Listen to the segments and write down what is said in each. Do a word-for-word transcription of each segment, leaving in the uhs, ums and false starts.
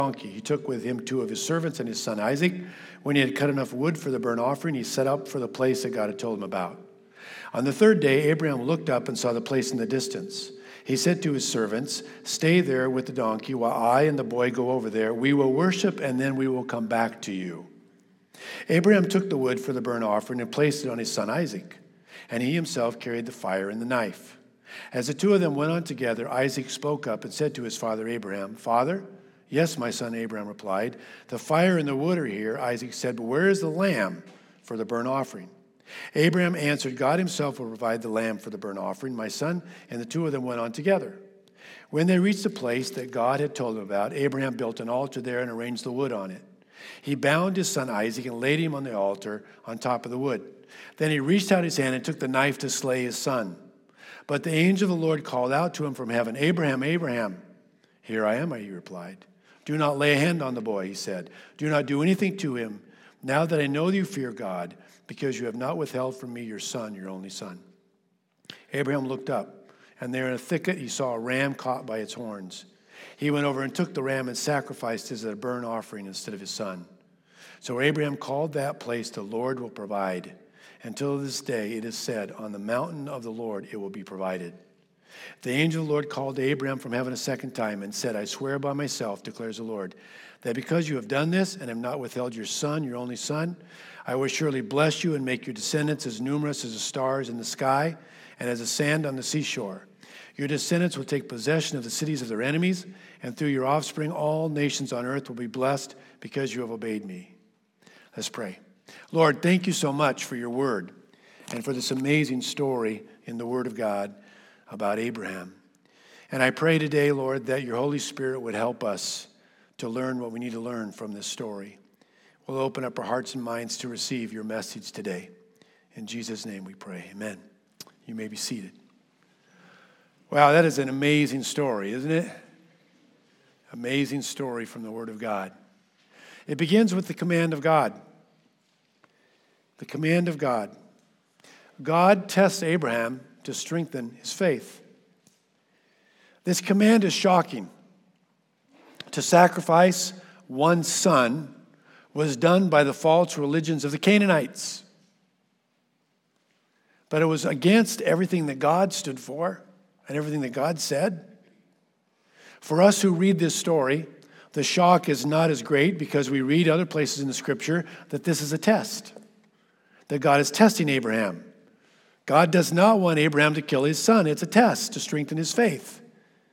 donkey. He took with him two of his servants and his son Isaac. When he had cut enough wood for the burnt offering, he set out for the place that God had told him about. On the third day, Abraham looked up and saw the place in the distance. He said to his servants, "Stay there with the donkey while I and the boy go over there. We will worship, and then we will come back to you." Abraham took the wood for the burnt offering and placed it on his son Isaac, and he himself carried the fire and the knife. As the two of them went on together, Isaac spoke up and said to his father Abraham, "Father?" "Yes, my son," Abraham replied. "The fire and the wood are here." Isaac said, "But where is the lamb for the burnt offering?" Abraham answered, "God himself will provide the lamb for the burnt offering, my son." And the two of them went on together. When they reached the place that God had told them about, Abraham built an altar there and arranged the wood on it. He bound his son Isaac and laid him on the altar on top of the wood. Then he reached out his hand and took the knife to slay his son. But the angel of the Lord called out to him from heaven, "Abraham, Abraham." "Here I am," he replied. "Do not lay a hand on the boy," he said. "Do not do anything to him. Now that I know you fear God, because you have not withheld from me your son, your only son." Abraham looked up, and there in a thicket he saw a ram caught by its horns. He went over and took the ram and sacrificed it as a burnt offering instead of his son. So Abraham called that place, "The Lord will provide." Until this day it is said, "On the mountain of the Lord it will be provided." The angel of the Lord called to Abraham from heaven a second time and said, "I swear by myself, declares the Lord, that because you have done this and have not withheld your son, your only son, I will surely bless you and make your descendants as numerous as the stars in the sky and as the sand on the seashore. Your descendants will take possession of the cities of their enemies, and through your offspring all nations on earth will be blessed because you have obeyed me." Let's pray. Lord, thank you so much for your word and for this amazing story in the word of God about Abraham. And I pray today, Lord, that your Holy Spirit would help us to learn what we need to learn from this story. We'll open up our hearts and minds to receive your message today. In Jesus' name we pray. Amen. You may be seated. Wow, that is an amazing story, isn't it? Amazing story from the Word of God. It begins with the command of God. The command of God. God tests Abraham to strengthen his faith. This command is shocking. To sacrifice one son was done by the false religions of the Canaanites. But it was against everything that God stood for and everything that God said. For us who read this story, the shock is not as great because we read other places in the Scripture that this is a test, that God is testing Abraham. God does not want Abraham to kill his son. It's a test to strengthen his faith.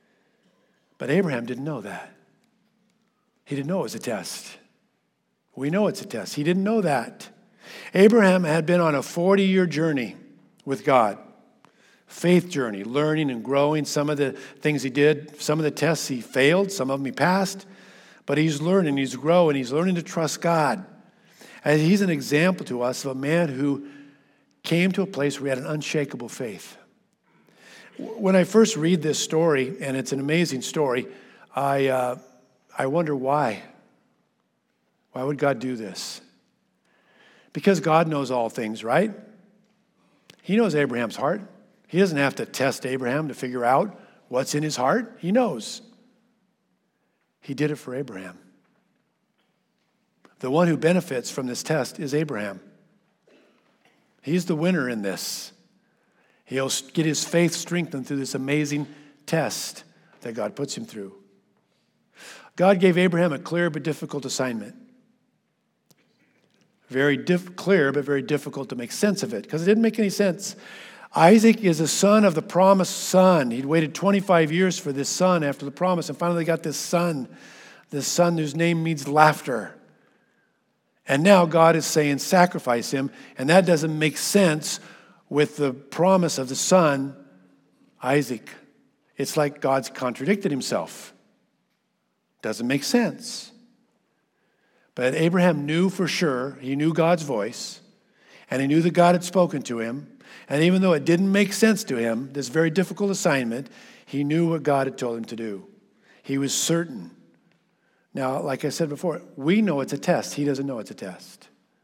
But Abraham didn't know that. He didn't know it was a test. We know it's a test. He didn't know that. Abraham had been on a forty-year journey with God. Faith journey, learning and growing. Some of the things he did, some of the tests he failed, some of them he passed. But he's learning, he's growing, he's learning to trust God. And he's an example to us of a man who came to a place where he had an unshakable faith. When I first read this story, and it's an amazing story, I uh, I wonder why. Why would God do this? Because God knows all things, right? He knows Abraham's heart. He doesn't have to test Abraham to figure out what's in his heart. He knows. He did it for Abraham. The one who benefits from this test is Abraham. He's the winner in this. He'll get his faith strengthened through this amazing test that God puts him through. God gave Abraham a clear but difficult assignment. Very diff- clear, but very difficult to make sense of it, because it didn't make any sense. Isaac is a son of the promised son. He'd waited twenty-five years for this son after the promise, and finally got this son, this son whose name means laughter. And now God is saying, sacrifice him, and that doesn't make sense with the promise of the son, Isaac. It's like God's contradicted himself. Doesn't make sense. But Abraham knew for sure, he knew God's voice, and he knew that God had spoken to him. And even though it didn't make sense to him, this very difficult assignment, he knew what God had told him to do. He was certain. Now, like I said before, we know it's a test. He doesn't know it's a test.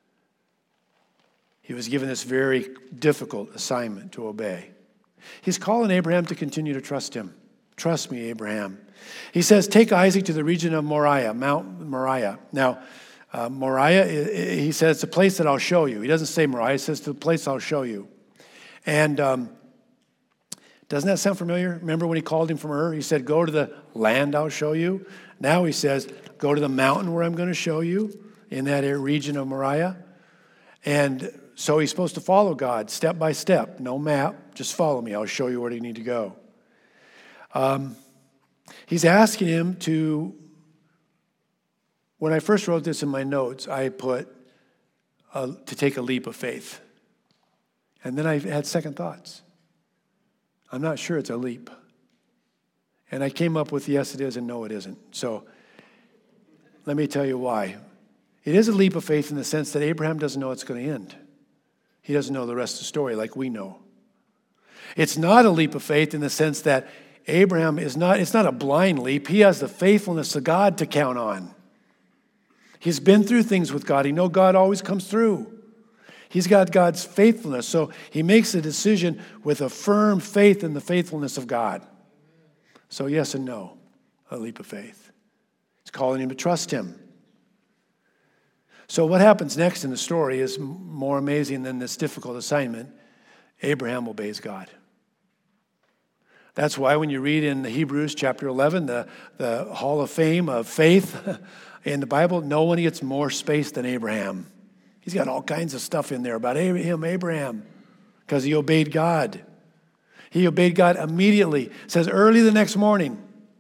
He was given this very difficult assignment to obey. He's calling Abraham to continue to trust him. Trust me, Abraham. He says, take Isaac to the region of Moriah, Mount Moriah. Now, uh, Moriah, he says, it's a place that I'll show you. He doesn't say Moriah, he says, to the place I'll show you. And um, doesn't that sound familiar? Remember when he called him from Ur? He said, go to the land I'll show you. Now he says, go to the mountain where I'm going to show you in that region of Moriah. And so he's supposed to follow God step by step. No map, just follow me. I'll show you where you need to go. Um, he's asking him to, when I first wrote this in my notes, I put uh, to take a leap of faith. And then I had second thoughts. I'm not sure it's a leap. And I came up with yes, it is, and no, it isn't. So let me tell you why. It is a leap of faith in the sense that Abraham doesn't know it's going to end. He doesn't know the rest of the story like we know. It's not a leap of faith in the sense that Abraham is not, it's not a blind leap. He has the faithfulness of God to count on. He's been through things with God. He knows God always comes through. He's got God's faithfulness. So he makes a decision with a firm faith in the faithfulness of God. So yes and no, a leap of faith. He's calling him to trust him. So what happens next in the story is more amazing than this difficult assignment. Abraham obeys God. That's why when you read in the Hebrews chapter eleven, the, the Hall of Fame of faith in the Bible, no one gets more space than Abraham. He's got all kinds of stuff in there about him, Abraham, because he obeyed God. He obeyed God immediately. It says early the next morning.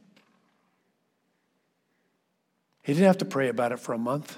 He didn't have to pray about it for a month.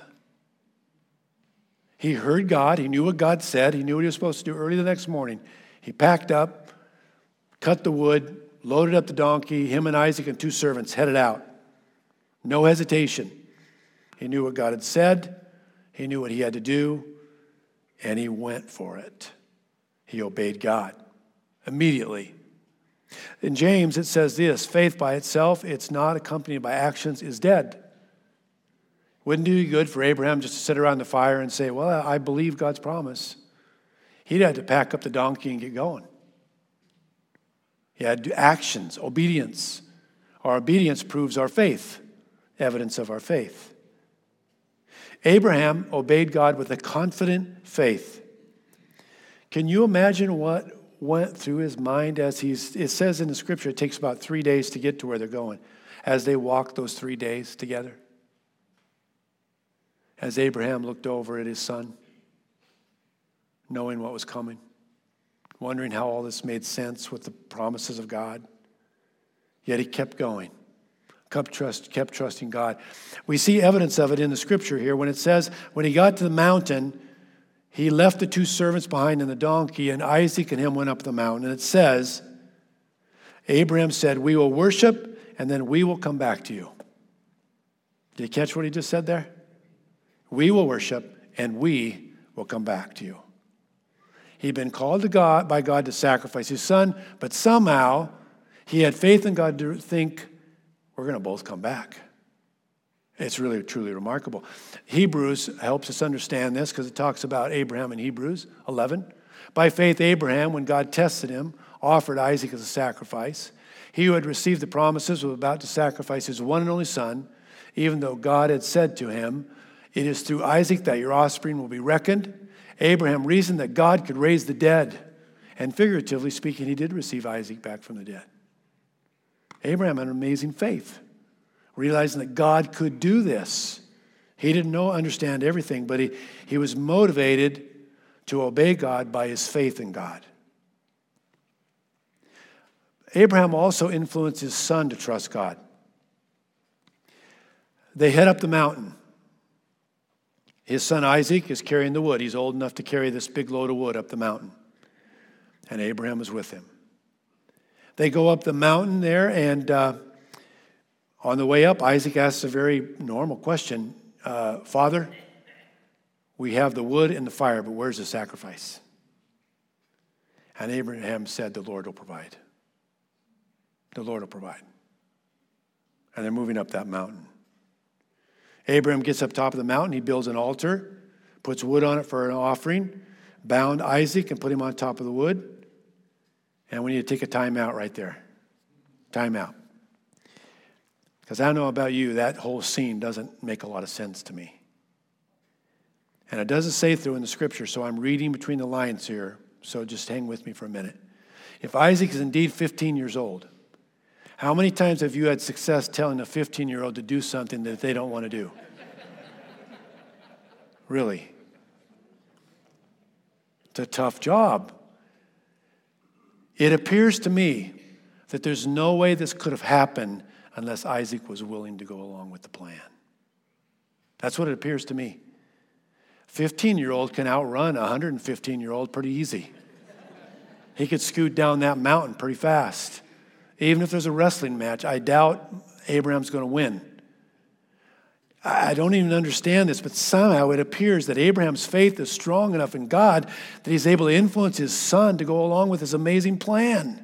He heard God. He knew what God said. He knew what he was supposed to do early the next morning. He packed up, cut the wood, loaded up the donkey. Him and Isaac and two servants headed out. No hesitation. He knew what God had said. He knew what he had to do. And he went for it. He obeyed God immediately. In James, it says this, faith by itself, it's not accompanied by actions, is dead. Wouldn't do you good for Abraham just to sit around the fire and say, well, I believe God's promise. He'd had to pack up the donkey and get going. He had to do actions, obedience. Our obedience proves our faith, evidence of our faith. Abraham obeyed God with a confident faith. Can you imagine what went through his mind as he's, it says in the scripture, it takes about three days to get to where they're going, as they walked those three days together? As Abraham looked over at his son, knowing what was coming, wondering how all this made sense with the promises of God. Yet he kept going, kept, trust, kept trusting God. We see evidence of it in the scripture here when it says, when he got to the mountain, he left the two servants behind in the donkey, and Isaac and him went up the mountain. And it says, Abraham said, we will worship, and then we will come back to you. Did you catch what he just said there? We will worship, and we will come back to you. He'd been called to God by God to sacrifice his son, but somehow he had faith in God to think, we're going to both come back. It's really, truly remarkable. Hebrews helps us understand this because it talks about Abraham in Hebrews eleven. By faith, Abraham, when God tested him, offered Isaac as a sacrifice. He who had received the promises was about to sacrifice his one and only son, even though God had said to him, it is through Isaac that your offspring will be reckoned. Abraham reasoned that God could raise the dead. And figuratively speaking, he did receive Isaac back from the dead. Abraham had an amazing faith, realizing that God could do this. He didn't know, understand everything, but he, he was motivated to obey God by his faith in God. Abraham also influenced his son to trust God. They head up the mountain. His son Isaac is carrying the wood. He's old enough to carry this big load of wood up the mountain. And Abraham is with him. They go up the mountain there, and uh, on the way up, Isaac asks a very normal question. Uh, Father, we have the wood and the fire, but where's the sacrifice? And Abraham said, the Lord will provide. The Lord will provide. And they're moving up that mountain. Abraham gets up top of the mountain. He builds an altar, puts wood on it for an offering, bound Isaac and put him on top of the wood. And we need to take a time out right there. Time out. Because I don't know about you, that whole scene doesn't make a lot of sense to me. And it doesn't say through in the scripture, so I'm reading between the lines here, so just hang with me for a minute. If Isaac is indeed fifteen years old, how many times have you had success telling a fifteen-year-old to do something that they don't want to do? Really? It's a tough job. It appears to me that there's no way this could have happened unless Isaac was willing to go along with the plan. That's what it appears to me. fifteen-year-old can outrun a one hundred fifteen-year-old pretty easy. He could scoot down that mountain pretty fast. Even if there's a wrestling match, I doubt Abraham's going to win. I don't even understand this, but somehow it appears that Abraham's faith is strong enough in God that he's able to influence his son to go along with his amazing plan.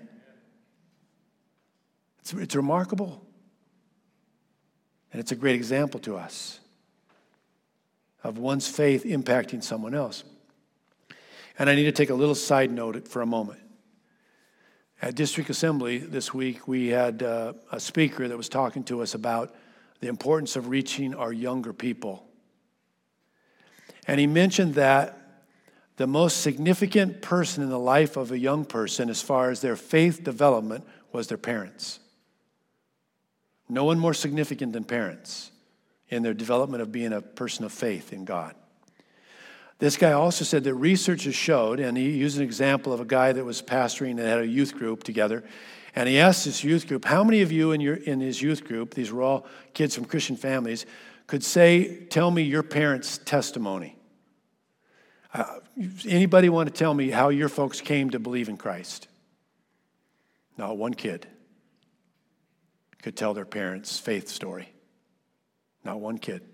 It's, it's remarkable. And it's a great example to us of one's faith impacting someone else. And I need to take a little side note for a moment. At District Assembly this week, we had uh, a speaker that was talking to us about the importance of reaching our younger people. And he mentioned that the most significant person in the life of a young person as far as their faith development was their parents. No one more significant than parents in their development of being a person of faith in God. This guy also said that research has showed, and he used an example of a guy that was pastoring and had a youth group together, and he asked this youth group, how many of you in your in his youth group, these were all kids from Christian families, could say, tell me your parents' testimony? Uh, anybody want to tell me how your folks came to believe in Christ? Not one kid could tell their parents' faith story. Not one kid.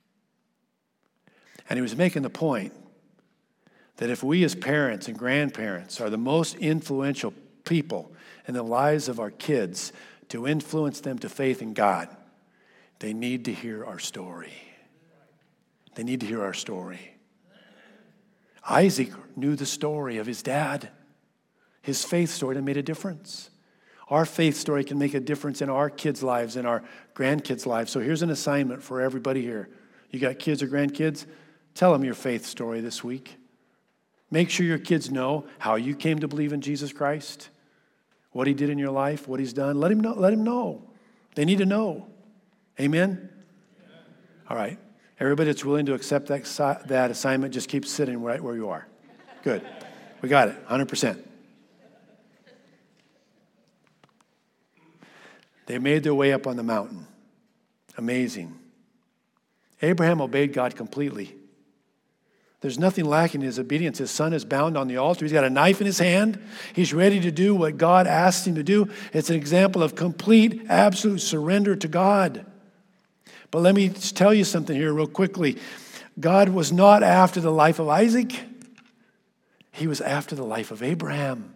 And he was making the point that if we as parents and grandparents are the most influential people in the lives of our kids to influence them to faith in God, they need to hear our story. They need to hear our story. Isaac knew the story of his dad. His faith story that made a difference. Our faith story can make a difference in our kids' lives and our grandkids' lives. So here's an assignment for everybody here. You got kids or grandkids? Tell them your faith story this week. Make sure your kids know how you came to believe in Jesus Christ, what he did in your life, what he's done. Let him know. Let him know. They need to know. Amen? All right. Everybody that's willing to accept that, that assignment, just keep sitting right where you are. Good. We got it, one hundred percent. They made their way up on the mountain. Amazing. Abraham obeyed God completely. There's nothing lacking in his obedience. His son is bound on the altar. He's got a knife in his hand. He's ready to do what God asked him to do. It's an example of complete, absolute surrender to God. But let me tell you something here real quickly. God was not after the life of Isaac. He was after the life of Abraham.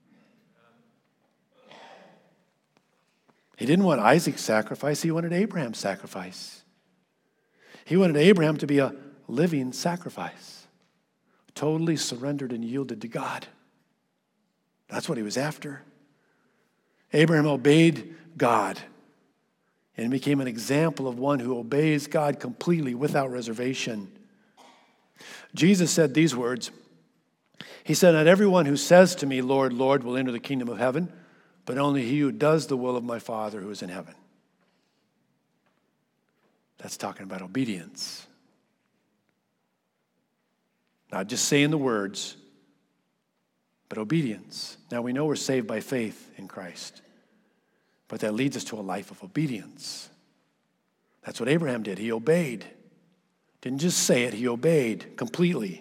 He didn't want Isaac's sacrifice. He wanted Abraham's sacrifice. He wanted Abraham to be a living sacrifice, totally surrendered and yielded to God. That's what he was after. Abraham obeyed God and became an example of one who obeys God completely without reservation. Jesus said these words. He said, not everyone who says to me, Lord, Lord, will enter the kingdom of heaven, but only he who does the will of my Father who is in heaven. That's talking about obedience. Not just saying the words, but obedience. Now we know we're saved by faith in Christ, but that leads us to a life of obedience. That's what Abraham did. He obeyed. Didn't just say it, he obeyed completely.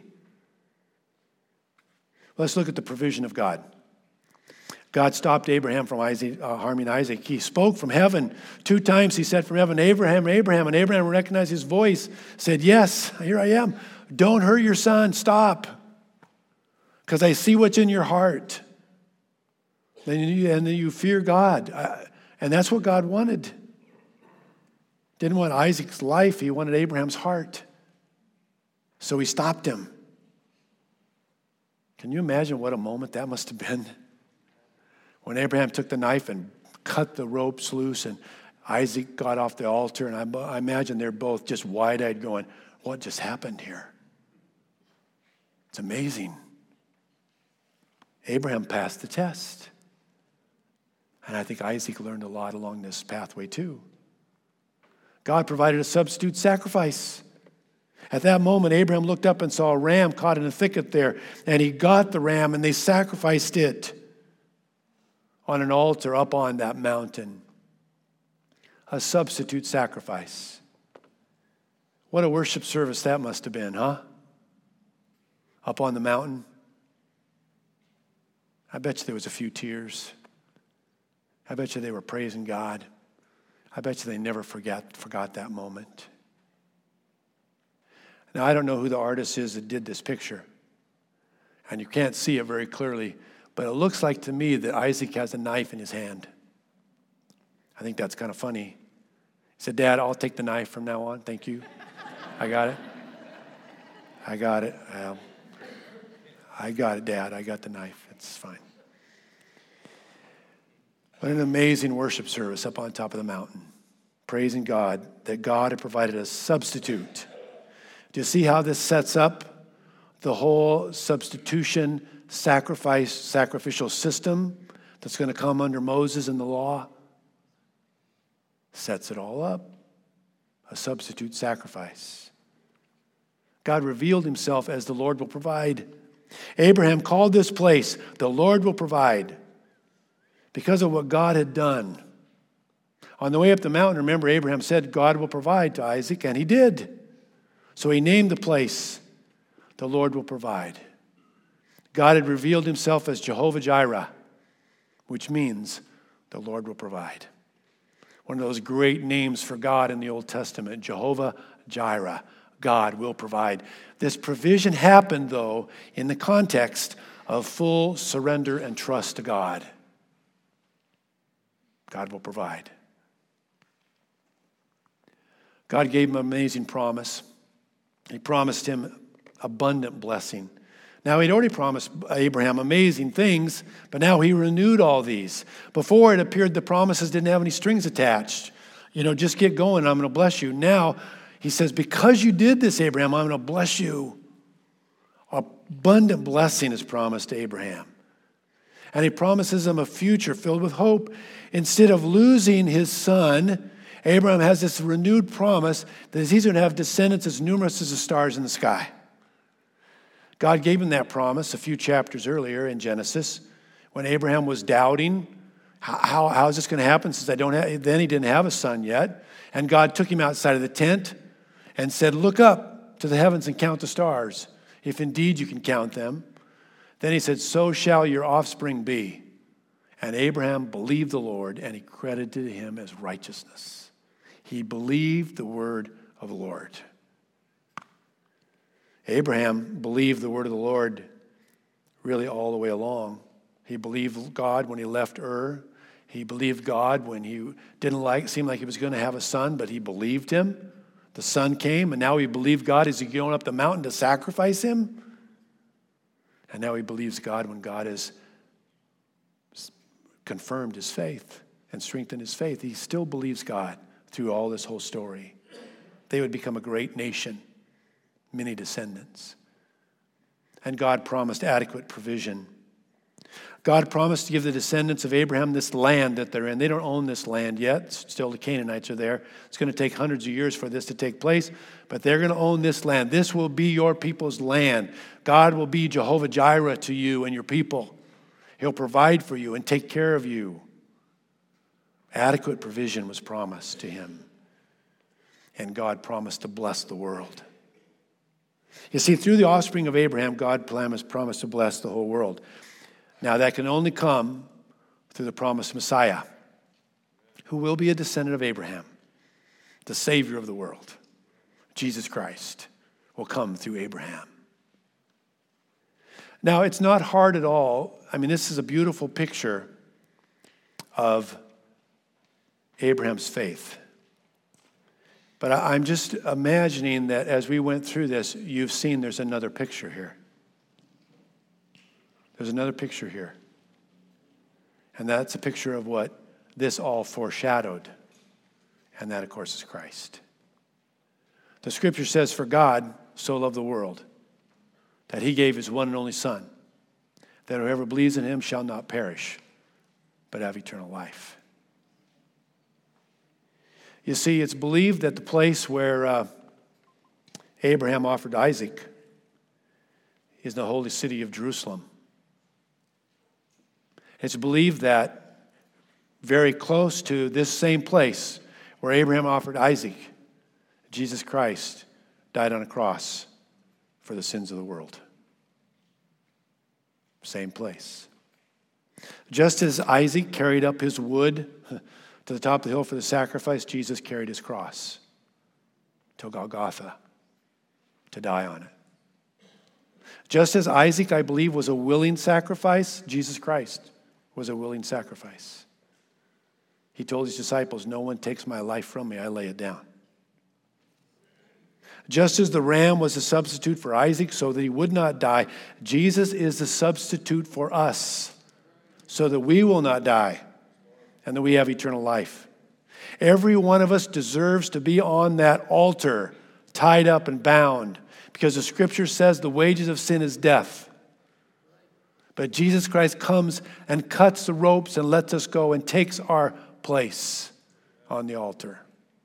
Let's look at the provision of God. God stopped Abraham from Isaac, uh, harming Isaac. He spoke from heaven. Two times he said from heaven, Abraham, Abraham. And Abraham recognized his voice, said, yes, here I am. Don't hurt your son. Stop. Because I see what's in your heart. And you, and you fear God. I, and that's what God wanted. Didn't want Isaac's life. He wanted Abraham's heart. So he stopped him. Can you imagine what a moment that must have been? When Abraham took the knife and cut the ropes loose and Isaac got off the altar, and I, I imagine they're both just wide-eyed going, what just happened here? It's amazing. Abraham passed the test. And I think Isaac learned a lot along this pathway too. God provided a substitute sacrifice. At that moment, Abraham looked up and saw a ram caught in a thicket there, and he got the ram and they sacrificed it on an altar up on that mountain. A substitute sacrifice. What a worship service that must have been, huh? Up on the mountain. I bet you there was a few tears. I bet you they were praising God. I bet you they never forget, forgot that moment. Now, I don't know who the artist is that did this picture, and you can't see it very clearly, but it looks like to me that Isaac has a knife in his hand. I think that's kind of funny. He said, Dad, I'll take the knife from now on. Thank you. I got it. I got it. Um, I got it, Dad. I got the knife. It's fine. What an amazing worship service up on top of the mountain, praising God that God had provided a substitute. Do you see how this sets up the whole substitution, sacrifice, sacrificial system that's going to come under Moses and the law? Sets it all up. A substitute sacrifice. God revealed himself as the Lord will provide. Abraham called this place, the Lord will provide, because of what God had done. On the way up the mountain, remember, Abraham said God will provide to Isaac, and he did. So he named the place, the Lord will provide. God had revealed himself as Jehovah Jireh, which means the Lord will provide. One of those great names for God in the Old Testament, Jehovah Jireh, God will provide. This provision happened, though, in the context of full surrender and trust to God. God will provide. God gave him an amazing promise. He promised him abundant blessing. Now, he'd already promised Abraham amazing things, but now he renewed all these. Before, it appeared the promises didn't have any strings attached. You know, just get going, I'm going to bless you. Now, he says, because you did this, Abraham, I'm going to bless you. Abundant blessing is promised to Abraham. And he promises him a future filled with hope. Instead of losing his son, Abraham has this renewed promise that he's going to have descendants as numerous as the stars in the sky. God gave him that promise a few chapters earlier in Genesis when Abraham was doubting, how, how, how is this going to happen since I don't have, then he didn't have a son yet. And God took him outside of the tent and said, look up to the heavens and count the stars, if indeed you can count them. Then he said, so shall your offspring be. And Abraham believed the Lord, and he credited him as righteousness. He believed the word of the Lord. Abraham believed the word of the Lord really all the way along. He believed God when he left Ur. He believed God when he didn't like, seem like he was going to have a son, but he believed him. The son came, and now he believed God as he going up the mountain to sacrifice him. And now he believes God when God has confirmed his faith and strengthened his faith. He still believes God through all this whole story. They would become a great nation, many descendants. And God promised adequate provision. God promised to give the descendants of Abraham this land that they're in. They don't own this land yet. Still the Canaanites are there. It's going to take hundreds of years for this to take place, but they're going to own this land. This will be your people's land. God will be Jehovah Jireh to you and your people. He'll provide for you and take care of you. Adequate provision was promised to him. And God promised to bless the world. You see, through the offspring of Abraham, God promised to bless the whole world. Now, that can only come through the promised Messiah, who will be a descendant of Abraham, the Savior of the world. Jesus Christ will come through Abraham. Now, it's not hard at all. I mean, this is a beautiful picture of Abraham's faith. But I'm just imagining that as we went through this, you've seen there's another picture here. There's another picture here. And that's a picture of what this all foreshadowed. And that, of course, is Christ. The scripture says, for God so loved the world, that he gave his one and only Son, that whoever believes in him shall not perish, but have eternal life. You see, it's believed that the place where uh, Abraham offered Isaac is the holy city of Jerusalem. It's believed that very close to this same place where Abraham offered Isaac, Jesus Christ died on a cross for the sins of the world. Same place. Just as Isaac carried up his wood to the top of the hill for the sacrifice, Jesus carried his cross to Golgotha to die on it. Just as Isaac, I believe, was a willing sacrifice, Jesus Christ was a willing sacrifice. He told his disciples, no one takes my life from me, I lay it down. Just as the ram was a substitute for Isaac so that he would not die, Jesus is the substitute for us so that we will not die and that we have eternal life. Every one of us deserves to be on that altar, tied up and bound, because the scripture says the wages of sin is death. But Jesus Christ comes and cuts the ropes and lets us go and takes our place on the altar.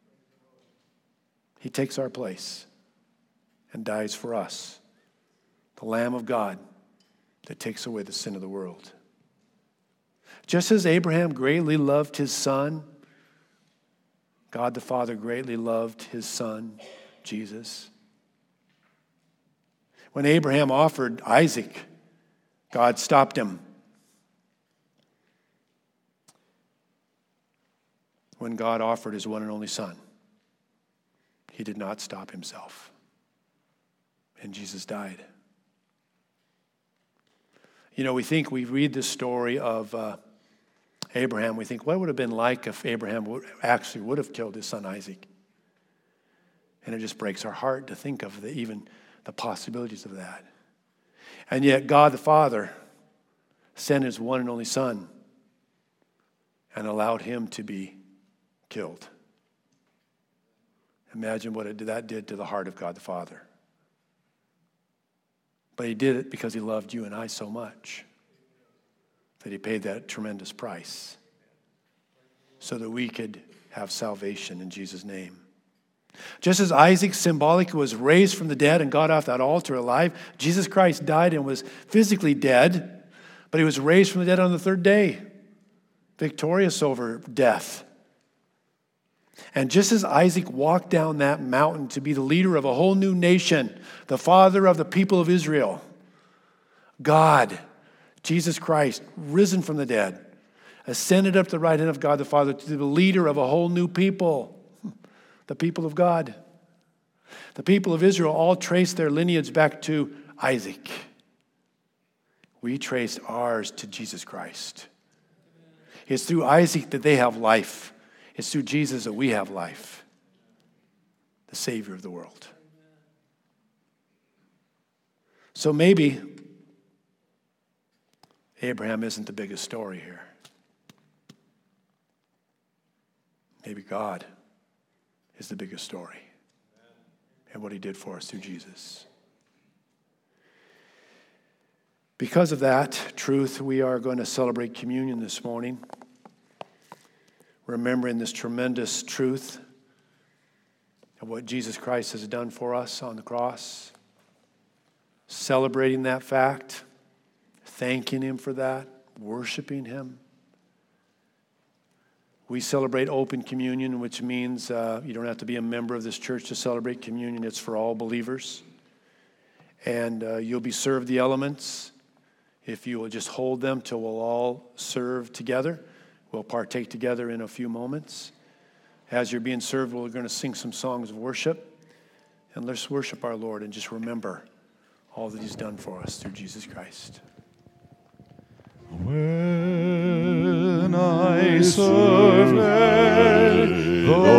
He takes our place and dies for us, the Lamb of God that takes away the sin of the world. Just as Abraham greatly loved his son, God the Father greatly loved his son, Jesus. When Abraham offered Isaac, God stopped him. When God offered his one and only Son, he did not stop himself. And Jesus died. You know, we think, we read the story of uh, Abraham, we think, what would it have been like if Abraham would, actually would have killed his son Isaac? And it just breaks our heart to think of the, even the possibilities of that. And yet God the Father sent his one and only Son and allowed him to be killed. Imagine what it, that did to the heart of God the Father. But he did it because he loved you and I so much that he paid that tremendous price so that we could have salvation in Jesus' name. Just as Isaac symbolically was raised from the dead and got off that altar alive, Jesus Christ died and was physically dead, but he was raised from the dead on the third day, victorious over death. And just as Isaac walked down that mountain to be the leader of a whole new nation, the father of the people of Israel, God, Jesus Christ, risen from the dead, ascended up to the right hand of God the Father to be the leader of a whole new people, the people of God. The people of Israel all traced their lineage back to Isaac. We trace ours to Jesus Christ. It's through Isaac that they have life. It's through Jesus that we have life, the Savior of the world. So maybe Abraham isn't the biggest story here. Maybe God is the biggest story and what he did for us through Jesus. Because of that truth, we are going to celebrate communion this morning, remembering this tremendous truth of what Jesus Christ has done for us on the cross, celebrating that fact, thanking him for that, worshiping him. We celebrate open communion, which means uh, you don't have to be a member of this church to celebrate communion. It's for all believers. And uh, you'll be served the elements. If you will just hold them till we'll all serve together. We'll partake together in a few moments. As you're being served, we're going to sing some songs of worship. And let's worship our Lord and just remember all that he's done for us through Jesus Christ. When I survey the